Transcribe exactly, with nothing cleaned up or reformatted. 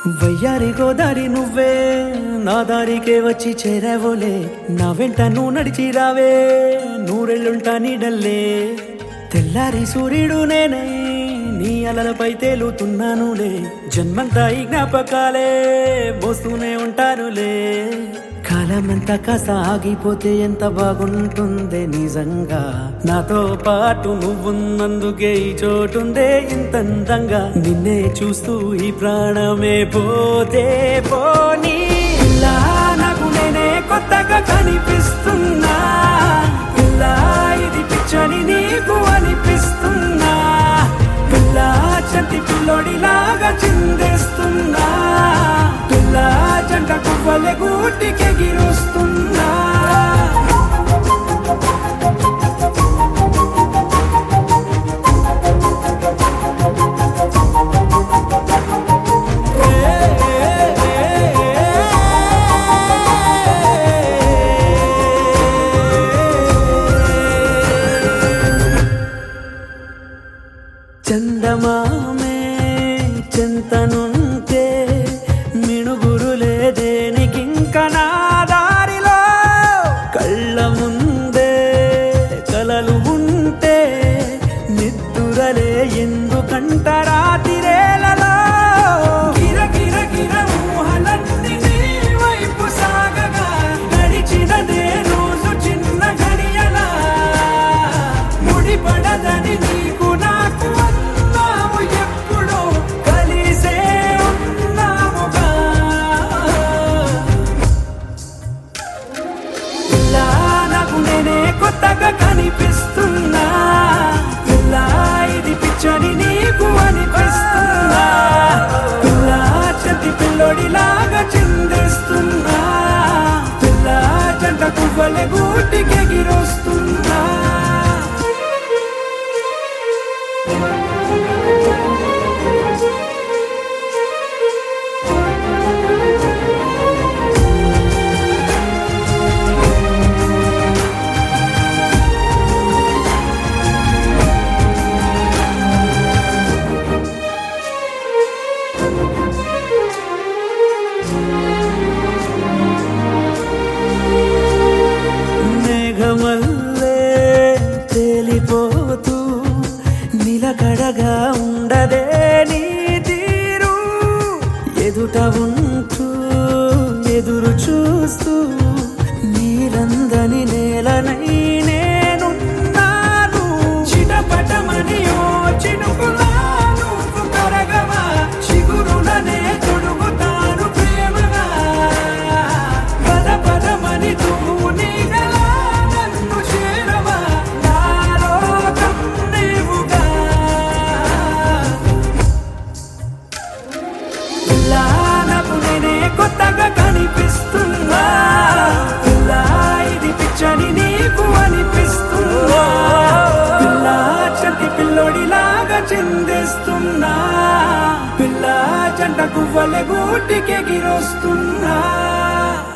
వయ్యారి గోదారి నువ్వే నా దారికే వచ్చి చేరావోలే నా వెంట నువ్వు నడిచి రావే నూరెళ్ళుంటా నీడల్లే తెల్లారి సూర్యుడు నేనై నీ అలలపై తేలుతున్నానులే జన్మంతా ఈ జ్ఞాపకాలే మోస్తూనే ఉంటానులే కాలమంతా కాస్త ఆగిపోతే ఎంత బాగుంటుందే నిజంగా నాతో పాటు నువ్వున్నందుకే ఈ చోటుందే ఇంత అందంగా నిన్నే చూస్తూ ఈ ప్రాణమే పోతే పోనీ ఇలా నాకు నేనే కొత్తగా కనిపిస్తున్నా ఇలా ఇది పిచ్చని నీకు అనిపిస్తున్నా పిల్లా చంటి పిల్లోడిలాగా చిందేస్తున్నా పిల్లా జంట కువ్వలే గూటికెగిరుస్తున్నా చందమామే చింతనుంటే మిణుగురులే దేనికింక నా దారిలో కళ్ళ ముందే కలలు ఉంటే నిద్దురలే ఎందుకంట రాతిరేలలో గిర గిర గిర ఊహలన్నీ నీ వైపు సాగగా గడిచినదే రోజు చిన్న గడియలా ముడిపడదని నీకు నాకు అన్నాము ఎప్పుడో కలిసే ఉన్నాముగా ఇలా నాకు నేనే కొత్తగా కనిపిస్తున్నా ఇలా ఇది పిచ్చని నీకు అనిపిస్తున్నా పిల్లా చంటి పిల్లోడిలాగా చిందేస్తున్నా పిల్లా జంట కువ్వలే గూటికెగిరొస్తున్నా మేఘమల్లే తేలిపోతూ నిలకడగా ఉండదే నీ తీరు ఎదుట ఉంటూ ఎదురు చూస్తూ నీరందని నేలనై నేనున్నాను చిటపటమని ఓ చినుకులా నువ్వు కరగవా చిగురులనే తొడుగుతాను ప్రేమగా పద పదమని నువ్వు నీగలా నన్ను చేరవా నాలో కన్నీవుగా ఇలా నాకు నేనే కొత్తగా కనిపిస్తున్నా ఇలా ఇది పిచ్చని నీకు అనిపిస్తున్నా పిల్లా చంటి పిల్లోడిలాగా చిందేస్తున్నా పిల్లా జంట కువ్వలే గూటికెగిరొస్తున్నా